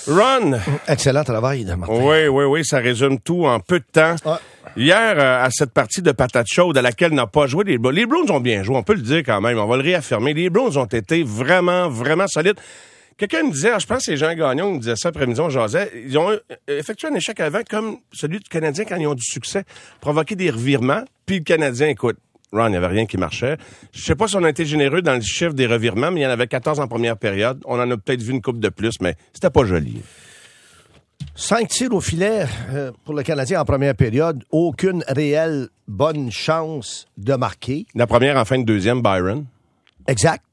Ron. Excellent travail de Martin. Oui, ça résume tout en peu de temps. Ouais. Hier, à cette partie de patate chaude à laquelle n'a pas joué les Browns. Les Browns ont bien joué, on peut le dire quand même, on va le réaffirmer. Les Browns ont été vraiment, vraiment solides. Quelqu'un me disait, je pense que c'est Jean Gagnon qui me disait ça après-midi, on jasait, ils ont effectué un échec avant comme celui du Canadien quand ils ont du succès, provoqué des revirements, puis le Canadien, écoute, Ron, il n'y avait rien qui marchait. Je sais pas si on a été généreux dans le chiffre des revirements, mais il y en avait 14 en première période. On en a peut-être vu une couple de plus, mais c'était pas joli. 5 tirs au filet pour le Canadien en première période. Aucune réelle bonne chance de marquer. La première en fin de deuxième, Byron. Exact.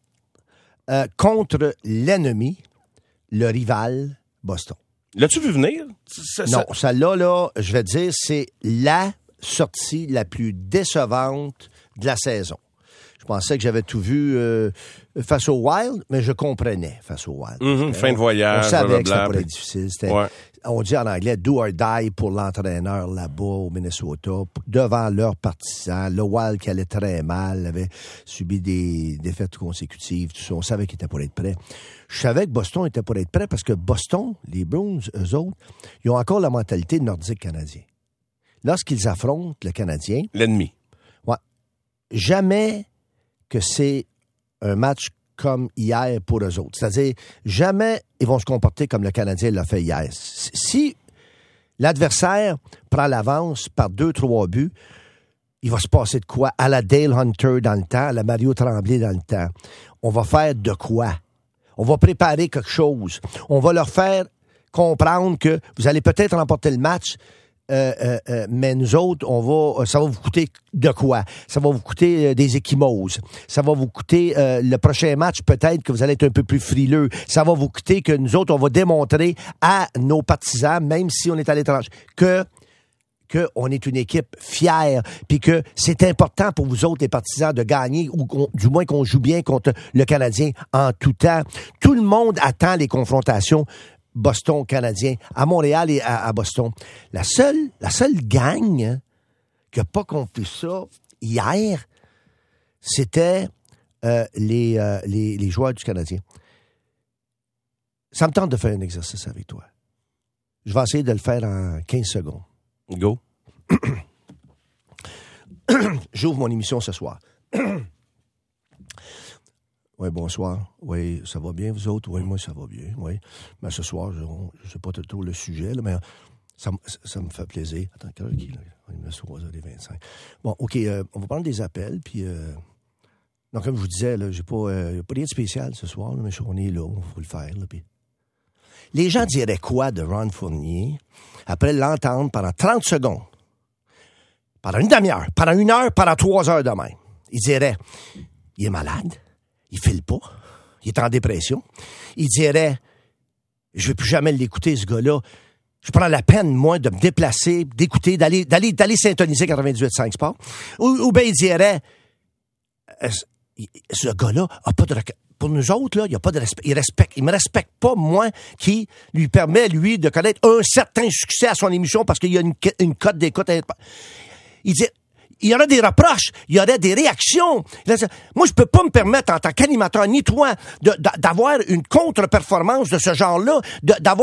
Contre l'ennemi, le rival Boston. L'as-tu vu venir? Non, celle-là, là, je vais te dire, c'est la sortie la plus décevante de la saison. Je pensais que j'avais tout vu face au Wild, mais je comprenais face au Wild. Fin de voyage. On savait que ça blablabla. pourrait être difficile. C'était, Ouais. on dit en anglais « do or die » pour l'entraîneur là-bas au Minnesota, devant leurs partisans. Le Wild qui allait très mal, avait subi des défaites consécutives, tout ça. On savait qu'il était pour être prêt. Je savais que Boston était pour être prêt parce que Boston, les Bruins, eux autres, ils ont encore la mentalité nordique canadien. Lorsqu'ils affrontent le Canadien... L'ennemi. Ouais. Jamais que c'est un match comme hier pour eux autres. C'est-à-dire, jamais ils vont se comporter comme le Canadien l'a fait hier. Si l'adversaire prend l'avance par 2-3 buts, il va se passer de quoi? À la Dale Hunter dans le temps, à la Mario Tremblay dans le temps. On va faire de quoi? On va préparer quelque chose. On va leur faire comprendre que vous allez peut-être remporter le match, mais nous autres, ça va vous coûter de quoi? Ça va vous coûter des ecchymoses. Ça va vous coûter le prochain match, peut-être que vous allez être un peu plus frileux. Ça va vous coûter que nous autres, on va démontrer à nos partisans, même si on est à l'étranger, que on est une équipe fière, puis que c'est important pour vous autres, les partisans, de gagner, ou du moins qu'on joue bien contre le Canadien en tout temps. Tout le monde attend les confrontations Boston-Canadien, à Montréal et à Boston. La seule gang qui n'a pas compris ça hier, c'était les joueurs du Canadien. Ça me tente de faire un exercice avec toi. Je vais essayer de le faire en 15 secondes. Go. J'ouvre mon émission ce soir. Oui, bonsoir. Oui, ça va bien, vous autres? Oui, moi, ça va bien. Oui. Mais ce soir, je ne sais pas trop le sujet, là, mais ça me fait plaisir. Attends, quelle heure qui est, là? Il me 3h25. Bon, OK, on va prendre des appels, puis... donc, comme je vous disais, là, j'ai pas rien de spécial ce soir, là, mais on est là, on faut le faire, là, puis... Les gens diraient quoi de Ron Fournier après l'entendre pendant 30 secondes, pendant une demi-heure, pendant 1 heure, pendant 3 heures de même? Ils diraient, il est malade, il file pas, il est en dépression. Ils diraient, je vais plus jamais l'écouter, ce gars-là. Je prends la peine, moi, de me déplacer, d'écouter, d'aller syntoniser 98.5 Sport. Ou bien ils diraient, ce gars-là a pas de... Pour nous autres, là, il n'y a pas de respect. Il me respecte pas, moi, qui lui permet, lui, de connaître un certain succès à son émission parce qu'il y a une cote d'écoute. Il dit, il y aurait des reproches, il y aurait des réactions. Moi, je peux pas me permettre, en tant qu'animateur, ni toi, d'avoir une contre-performance de ce genre-là, d'avoir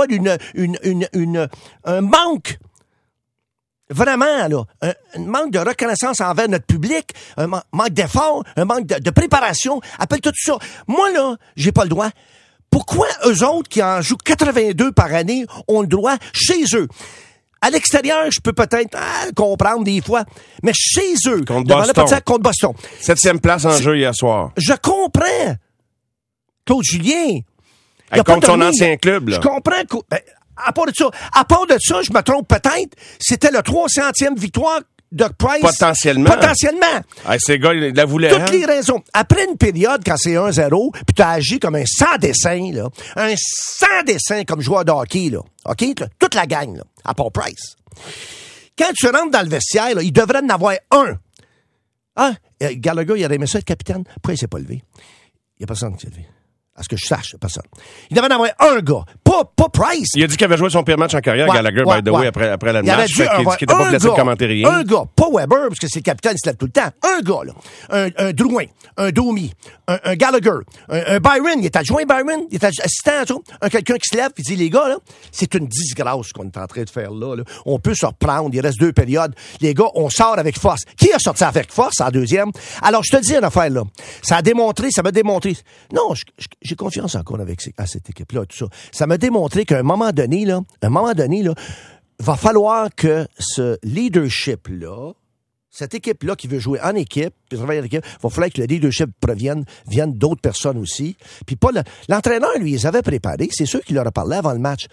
un manque. Vraiment, là, un manque de reconnaissance envers notre public, un manque d'effort, un manque de préparation, appelle tout ça. Moi, là, j'ai pas le droit. Pourquoi eux autres, qui en jouent 82 par année, ont le droit chez eux? À l'extérieur, je peux peut-être comprendre des fois, mais chez eux, contre Boston. 7e place en jeu hier soir. Je comprends. Claude Julien. Contre son ancien club, là. Je comprends que... À part de ça, je me trompe peut-être, c'était le 300e victoire de Price. Potentiellement. Ces gars, ils la voulaient. Toutes les raisons. Après une période, quand c'est 1-0, puis tu as agi comme un sans-dessin, là. Un sans-dessin comme joueur de hockey, là. OK? Toute la gang, là. À part Price. Quand tu rentres dans le vestiaire, là, il devrait en avoir un. Gallagher, il aurait aimé ça être capitaine. Pourquoi il s'est pas levé? Il n'y a personne qui s'est levé. À ce que je sache, personne. Il devait en avoir un gars, pas Price. Il a dit qu'il avait joué son pire match en carrière, Gallagher, by the way, après le match. Il a dit qu'il n'était pas blessé de commenter rien. Un gars, pas Weber, parce que c'est le capitaine, il se lève tout le temps. Un gars, là. Un Drouin, un Domi, un Gallagher, un Byron, il est adjoint Byron, il est assistant, quelqu'un qui se lève et dit, les gars, là, c'est une disgrâce qu'on est en train de faire là. On peut se reprendre, il reste 2 périodes. Les gars, on sort avec force. Qui a sorti avec force en deuxième? Alors, je te dis une affaire, là. Ça m'a démontré. Non, j'ai confiance encore à cette équipe-là, tout ça. Ça m'a démontré qu'à un moment donné, là, va falloir que ce leadership-là, cette équipe-là qui veut jouer en équipe, puis travailler en équipe, va falloir que le leadership vienne d'autres personnes aussi. Puis pas l'entraîneur, lui, ils avaient préparé. C'est sûr qu'il leur a parlé avant le match.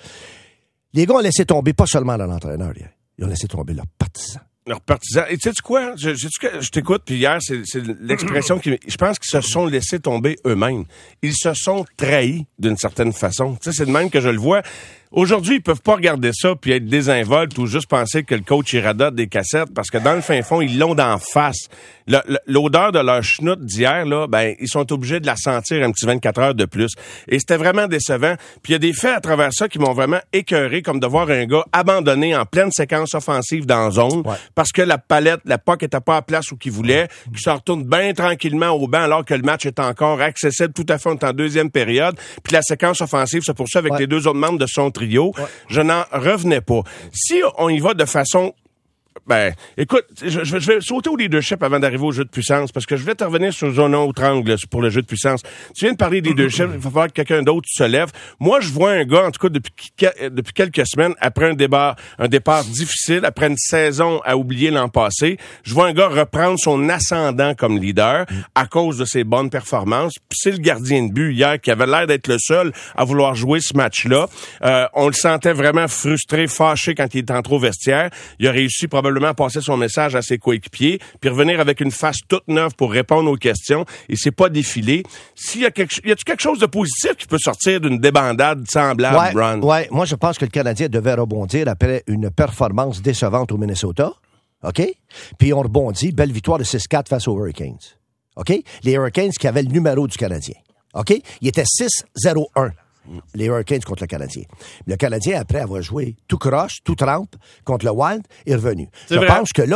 Les gars ont laissé tomber pas seulement l'entraîneur, ils ont laissé tomber leurs partisans. Leurs partisans. Et tu sais quoi? Je t'écoute, puis hier, c'est l'expression qui... Je pense qu'ils se sont laissés tomber eux-mêmes. Ils se sont trahis d'une certaine façon. Tu sais, c'est de même que je le vois. Aujourd'hui, ils peuvent pas regarder ça puis être désinvoltes ou juste penser que le coach y radote des cassettes parce que dans le fin fond, ils l'ont d'en face. L'odeur de leur chenoute d'hier, là, ben, ils sont obligés de la sentir un petit 24 heures de plus. Et c'était vraiment décevant. Puis il y a des faits à travers ça qui m'ont vraiment écœuré, comme de voir un gars abandonné en pleine séquence offensive dans zone parce que la puck était pas à place où qu'il voulait, qui se retourne bien tranquillement au banc alors que le match est encore accessible tout à fait en deuxième période. Puis la séquence offensive se poursuit avec les 2 autres membres de son trio. Je n'en revenais pas. Si on y va de façon... Ben, écoute, je vais sauter au leadership avant d'arriver au jeu de puissance, parce que je voulais te revenir sur un autre angle pour le jeu de puissance. Tu viens de parler de leadership, il va falloir que quelqu'un d'autre se lève. Moi, je vois un gars, en tout cas, depuis quelques semaines, après un départ difficile, après une saison à oublier l'an passé, je vois un gars reprendre son ascendant comme leader à cause de ses bonnes performances. Puis c'est le gardien de but hier qui avait l'air d'être le seul à vouloir jouer ce match-là. On le sentait vraiment frustré, fâché quand il était en trop vestiaire. Il a réussi probablement à passer son message à ses coéquipiers, puis revenir avec une face toute neuve pour répondre aux questions. Il s'est pas défilé. Y a-tu quelque chose de positif qui peut sortir d'une débandade semblable, Ron? Ouais, moi je pense que le Canadien devait rebondir après une performance décevante au Minnesota. OK? Puis on rebondit, belle victoire de 6-4 face aux Hurricanes. OK? Les Hurricanes qui avaient le numéro du Canadien. OK? Il était 6-0-1. Les Hurricanes contre le Canadien. Le Canadien, après avoir joué tout croche, tout trempe contre le Wild, est revenu. Je pense que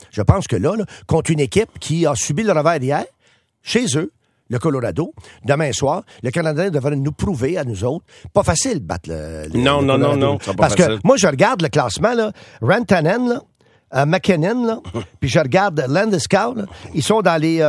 là, contre une équipe qui a subi le revers hier, chez eux, le Colorado, demain soir, le Canadien devrait nous prouver à nous autres. Pas facile de battre le Colorado. Non. Parce que moi, je regarde le classement, là, Rantanen, là, McKinnon, là, puis je regarde Landeskog, là, ils sont dans les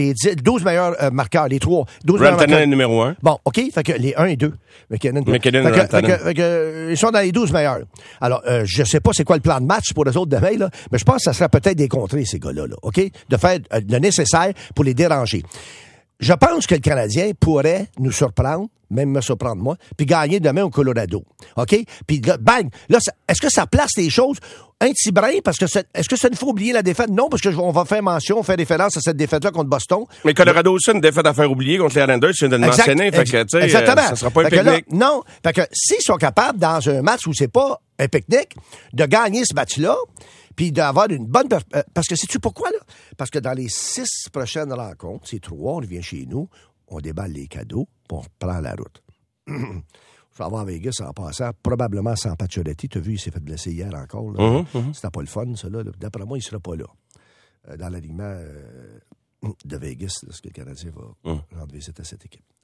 12 meilleurs marqueurs, les 3. Rantanen est numéro 1. Bon, OK, fait que les 1 et 2. McKinnon, Rantanen. Ils sont dans les 12 meilleurs. Alors, je sais pas c'est quoi le plan de match pour les autres demain, là, mais je pense que ça serait peut-être des contrées, ces gars-là, là, OK? De faire le nécessaire pour les déranger. Je pense que le Canadien pourrait nous surprendre, même me surprendre moi, puis gagner demain au Colorado. OK? Puis là, bang! Là, est-ce que ça place les choses un petit brin? Parce que est-ce que ça ne faut oublier la défaite? Non, parce qu'on va faire mention, on fait référence à cette défaite-là contre Boston. Mais Colorado aussi, une défaite à faire oublier contre les Islanders, tu viens de le mentionner. Fait que, tu sais, ça sera pas un pique-nique. Non. Fait que s'ils sont capables, dans un match où c'est pas un pique-nique, de gagner ce match-là, puis d'avoir une bonne... parce que sais-tu pourquoi, là? Parce que dans les 6 prochaines rencontres, c'est 3, on revient chez nous, on déballe les cadeaux, puis on reprend la route. Je vais avoir à Vegas en passant, probablement sans Pacioretty. Tu as vu, il s'est fait blesser hier encore. Là. C'était pas le fun, ça. Là. D'après moi, il ne sera pas là. Dans l'alignement de Vegas, lorsque le Canadien va rendre visite à cette équipe.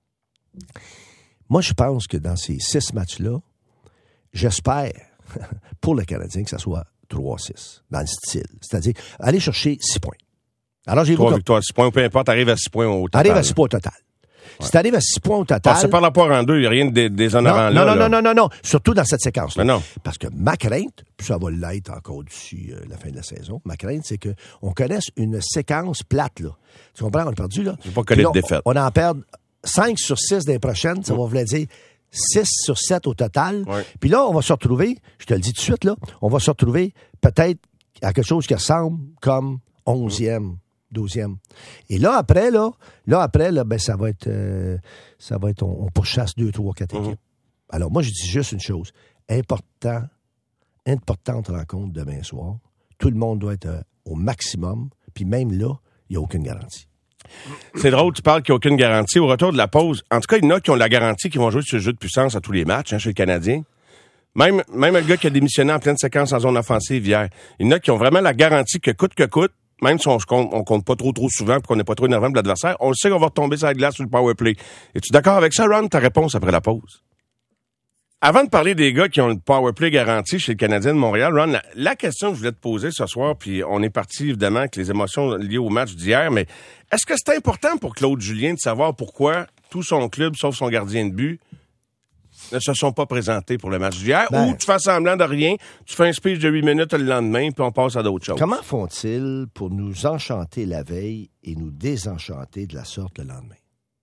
Moi, je pense que dans ces 6 matchs-là, j'espère, pour le Canadien, que ça soit 3-6, dans le style. C'est-à-dire, aller chercher 6 points. Alors, j'ai 3 victoires, 6 points, peu importe, arrive à 6 points au total. Arrive à 6 points au total. Ouais. Si tu arrives à 6 points au total... C'est par rapport en 2, il n'y a rien de déshonorant là. Non. Surtout dans cette séquence-là. Non. Parce que ma crainte, puis ça va l'être encore d'ici la fin de la saison, ma crainte, c'est qu'on connaisse une séquence plate, là. Tu comprends? On est perdu, là. Je ne veux pas connaître de défaite. On en perd 5 sur 6 des prochaines, ça va vouloir dire 6 sur 7 au total. Ouais. Puis là, on va se retrouver, je te le dis tout de suite, là, on va se retrouver peut-être à quelque chose qui ressemble comme 11e. 12e. Et là, après, ben, ça va être, on pourchasse 2, 3, 4 équipes. Alors, moi, je dis juste une chose. Importante rencontre demain soir. Tout le monde doit être au maximum. Puis même là, il n'y a aucune garantie. C'est drôle, tu parles qu'il n'y a aucune garantie. Au retour de la pause, en tout cas, il y en a qui ont la garantie qu'ils vont jouer sur le jeu de puissance à tous les matchs chez le Canadien. Même le gars qui a démissionné en pleine séquence en zone offensive hier. Il y en a qui ont vraiment la garantie que coûte, même si on compte pas trop souvent pour qu'on n'est pas trop énervant de l'adversaire, on le sait qu'on va retomber sur la glace sur le power play. Es-tu d'accord avec ça, Ron? Ta réponse après la pause. Avant de parler des gars qui ont le power play garanti chez le Canadien de Montréal, Ron, la question que je voulais te poser ce soir, puis on est parti évidemment avec les émotions liées au match d'hier, mais est-ce que c'est important pour Claude Julien de savoir pourquoi tout son club, sauf son gardien de but, ne se sont pas présentés pour le match d'hier, ou tu fais semblant de rien, tu fais un speech de 8 minutes le lendemain, puis on passe à d'autres choses? Comment font-ils pour nous enchanter la veille et nous désenchanter de la sorte le lendemain?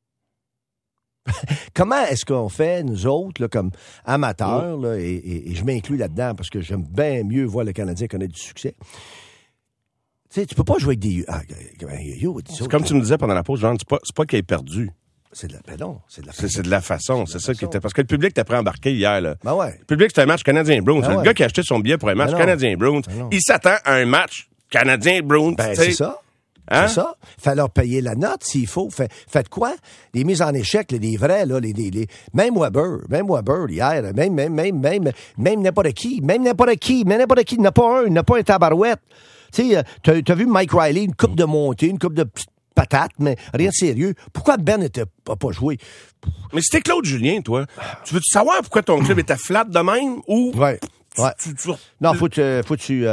Comment est-ce qu'on fait, nous autres, là, comme amateurs, là, et je m'inclus là-dedans parce que j'aime bien mieux voir le Canadien connaître du succès. Tu sais, tu peux pas jouer avec des... c'est comme tu me disais pendant la pause, Jean, c'est pas qu'il ait perdu. C'est de la façon. C'est ça qui était... Parce que le public t'a embarqué hier, là. Ben ouais. Le public, c'était un match Canadien-Bruins. Le gars qui a acheté son billet pour un match Canadien-Bruins, il s'attend à un match Canadien-Bruins. Ben, c'est ça. Hein? C'est ça. Fait leur payer la note s'il faut. Faites quoi? Les mises en échec, les vrais, là, même Weber hier, même n'importe qui, il n'y en a pas un, il n'y en a pas un tabarouette. Tu sais, t'as vu Mike Riley, une coupe de montée, une coupe de petites patates, mais rien de sérieux. Pourquoi Ben n'a pas joué? Mais c'était Claude Julien, toi. Tu veux-tu savoir pourquoi ton club était flat de même ou... Ouais. Non, faut que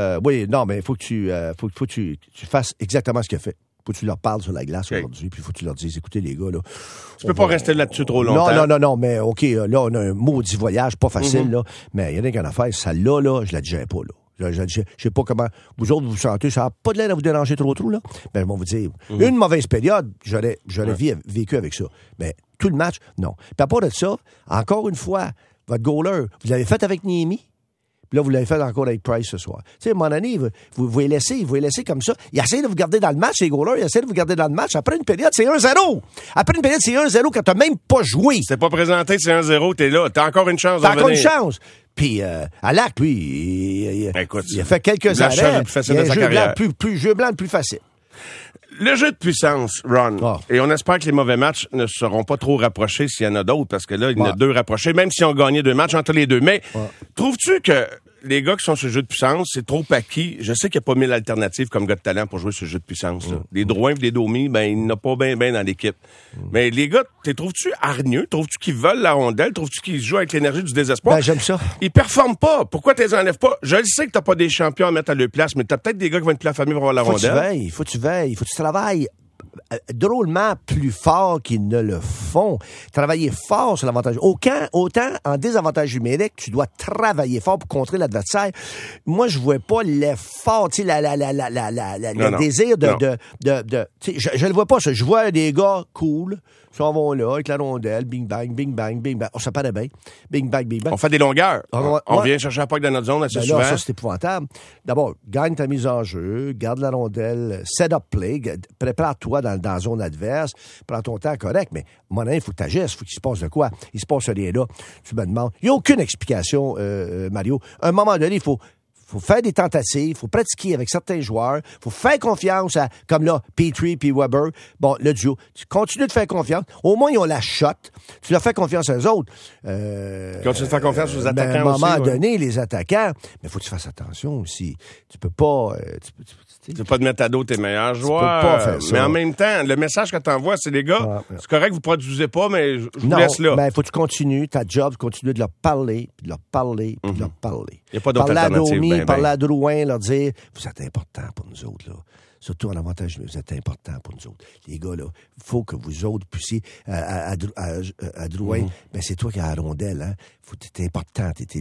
tu fasses exactement ce qu'il a fait. Faut que tu leur parles sur la glace aujourd'hui, puis faut que tu leur dises, écoutez les gars, là. Tu peux pas rester là-dessus trop longtemps. Non, mais OK, là, on a un maudit voyage, pas facile, là, mais il y en a qu'un affaire, celle-là, là, je la digère pas, là. Je sais pas comment vous autres vous sentez, ça n'a pas de l'air à vous déranger trop, là. Ben, je vais vous dire, une mauvaise période, j'aurais vécu avec ça. Mais tout le match, non. Puis à part de ça, encore une fois, votre goaler, vous l'avez fait avec Niemi. Puis là, vous l'avez fait encore avec Price ce soir. Tu sais, à un moment donné, vous les laissez comme ça. Il essaie de vous garder dans le match, les goalers, il essaie de vous garder dans le match. Après une période, c'est 1-0. Après une période, c'est 1-0 quand t'as même pas joué. C'est pas présenté, c'est 1-0, t'es là. T'as encore une chance de revenir. T'as encore une chance. Puis, Alak, lui, il a fait quelques arrêts. Il a un jeu blanc le plus facile. Le jeu de puissance, Ron, et on espère que les mauvais matchs ne seront pas trop rapprochés s'il y en a d'autres, parce que là, il y en a 2 rapprochés, même si on gagnait 2 matchs entre les 2. Mais trouves-tu que les gars qui sont sur le jeu de puissance, c'est trop acquis? Je sais qu'il n'y a pas 1000 alternatives comme gars de talent pour jouer sur le jeu de puissance. Les Drouin et les Domi, ben, il n'y en a pas bien dans l'équipe. Mais les gars, trouves-tu hargneux? Trouves-tu qu'ils veulent la rondelle? Trouves-tu qu'ils jouent avec l'énergie du désespoir? Ben, j'aime ça. Ils performent pas. Pourquoi tu les enlèves pas? Je le sais que t'as pas des champions à mettre à leur place, mais t'as peut-être des gars qui vont être plus affamés pour avoir la rondelle. Faut que tu veilles. Faut que tu travailles drôlement plus fort qu'ils ne le font. Travailler fort sur l'avantage. Autant en désavantage numérique, tu dois travailler fort pour contrer l'adversaire. Moi, je vois pas l'effort, tu sais, le désir de tu sais, je le vois pas, ça. Je vois des gars cool, s'en vont là, avec la rondelle, bing bang, bing bang, bing bang. On s'en paraît bien. Bing bang, bing bang. On fait des longueurs. On vient chercher la puck dans notre zone assez souvent. Ça, c'est épouvantable. D'abord, gagne ta mise en jeu, garde la rondelle, set up play, prépare-toi dans la zone adverse, prends ton temps correct, mais à un moment donné, il faut que tu agisses, il faut qu'il se passe de quoi. Il se passe rien là. Tu me demandes. Il n'y a aucune explication, Mario. À un moment donné, il faut faire des tentatives, il faut pratiquer avec certains joueurs, il faut faire confiance à, comme là, Petrie puis Weber. Bon, le duo. Tu continues de faire confiance. Au moins, ils ont la shot. Tu leur fais confiance aux autres. Continue de faire confiance aux attaquants aussi. À un moment donné, les attaquants, mais il faut que tu fasses attention aussi. Tu peux pas... Tu peux pas te mettre à dos tes meilleurs joueurs. Tu peux pas faire ça. Mais en même temps, le message que t'envoies, c'est les gars, c'est correct, vous produisez pas, mais je vous laisse là. Non, ben, faut que tu continues ta job, continuer de leur parler, puis de leur parler, puis de leur parler. Il n'y a pas d'autre alternative. Parler à Drouin, leur dire, vous êtes important pour nous autres, là. Surtout en avantage, vous êtes important pour nous autres. Les gars, là, il faut que vous autres puissiez, à Drouin, ben, c'est toi qui as la rondelle, hein. T'es important, t'es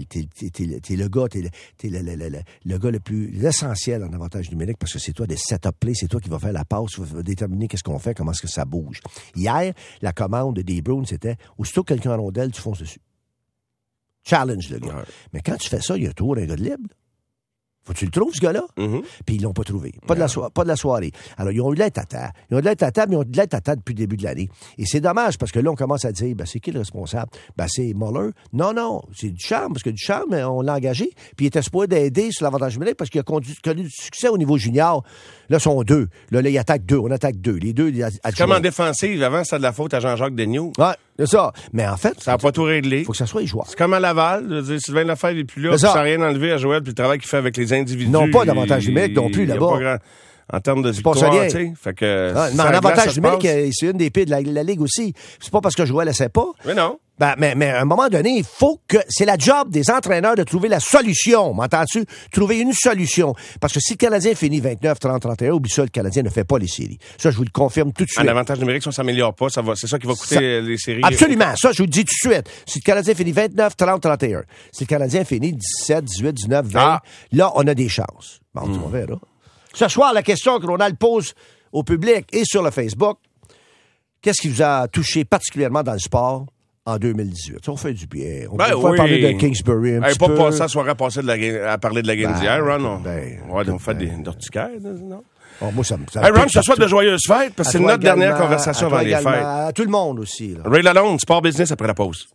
le gars, t'es le gars l'essentiel en avantage numérique parce que c'est toi des set-up plays, c'est toi qui vas faire la passe, tu vas déterminer qu'est-ce qu'on fait, comment est-ce que ça bouge. Hier, la commande des Bruins, c'était, aussitôt que quelqu'un a rondelle, tu fonces dessus. Challenge, le gars. Ouais. Mais quand tu fais ça, il y a toujours un gars de libre. Faut que tu le trouves, ce gars-là? Puis ils l'ont pas trouvé. Pas de la soirée. Alors, ils ont eu de l'aide tata. Ils ont de l'aide tata, mais ils ont de l'aide tata depuis le début de l'année. Et c'est dommage, parce que là, on commence à dire, c'est qui le responsable? C'est Muller. Non, c'est Ducharme, parce que Ducharme, on l'a engagé, puis il était supposé d'aider sur l'avantage numérique parce qu'il a connu du succès au niveau junior. Là, ils sont deux. Là, ils attaquent deux. On attaque deux. Les deux, comme en défensive. Avant, c'était de la faute à Jean-Jacques Daigneault. Ouais, c'est ça. Mais en fait... Ça n'a pas tout réglé. Il faut que ça soit les joueurs. C'est comme à Laval. Je veux dire, Sylvain Lefebvre n'est plus là. Ça n'a rien enlevé à Joël puis le travail qu'il fait avec les individus. Non, pas d'avantage numérique non plus, là-bas. En termes de victoire, tu sais. Fait que... mais en avantage numérique, c'est une des pires de la Ligue aussi. C'est pas parce que Joël ne sait pas. Mais non. Mais à un moment donné, il faut que... C'est la job des entraîneurs de trouver la solution. M'entends-tu? Trouver une solution. Parce que si le Canadien finit 29, 30, 31, oublie ça, le Canadien ne fait pas les séries. Ça, je vous le confirme tout de suite. En avantage numérique, si on s'améliore pas, c'est ça qui va coûter les séries. Absolument. Ça, je vous le dis tout de suite. Si le Canadien finit 29, 30, 31, si le Canadien finit 17, 18, 19, 20, là, on a des chances. Bon, on verra. Ce soir, la question que Ronald pose au public et sur le Facebook, qu'est-ce qui vous a touché particulièrement dans le sport en 2018? Ça, on fait du bien. On peut parler de Kingsbury un petit peu. Pas passer la soirée à parler de la game d'hier, Ron. On fait des urticaires, non? Oh, moi, ça Ron, je te souhaite de joyeuses fêtes, parce que c'est notre dernière conversation avant les fêtes. À tout le monde aussi. Là. Ray Lalonde, Sport Business après la pause.